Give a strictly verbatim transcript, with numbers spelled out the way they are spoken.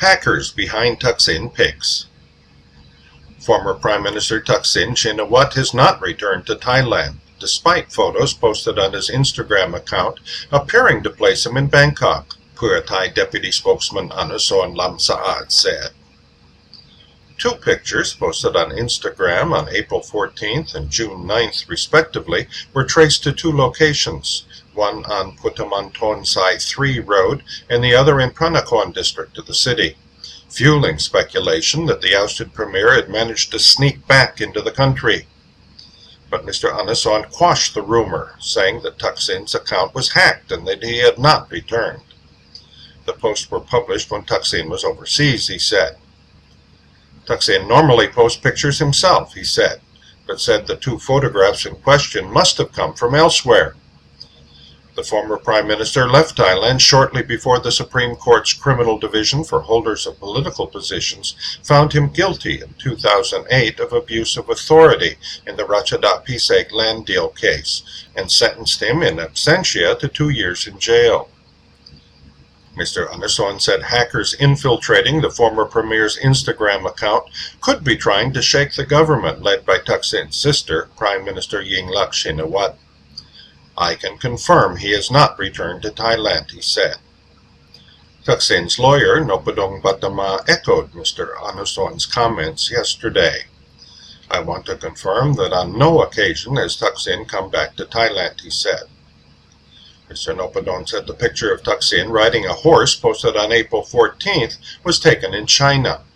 Hackers behind Thaksin pics. Former Prime Minister Thaksin Shinawatra has not returned to Thailand, despite photos posted on his Instagram account appearing to place him in Bangkok, Pheu Thai Deputy Spokesman Anusorn Lamsaad said. Two pictures posted on Instagram on April fourteenth and June ninth respectively were traced to two locations, one on Putamanthon Sai three Road and the other in Pranakorn district of the city, fueling speculation that the ousted premier had managed to sneak back into the country. But Mister Anusorn quashed the rumor, saying that Thaksin's account was hacked and that he had not returned. The posts were published when Thaksin was overseas, he said. Thaksin normally posts pictures himself, he said, but said the two photographs in question must have come from elsewhere. The former Prime Minister left Thailand shortly before the Supreme Court's Criminal Division for holders of political positions found him guilty in two thousand eight of abuse of authority in the Ratchadat Pisek land deal case and sentenced him in absentia to two years in jail. Mister Anusorn said hackers infiltrating the former premier's Instagram account could be trying to shake the government led by Thaksin's sister, Prime Minister Yingluck Shinawatra. I can confirm he has not returned to Thailand, he said. Thaksin's lawyer, Noppadong Batama, echoed Mister Anusorn's comments yesterday. I want to confirm that on no occasion has Thaksin come back to Thailand, he said. Mister Noppadong said the picture of Thaksin riding a horse posted on April fourteenth was taken in China.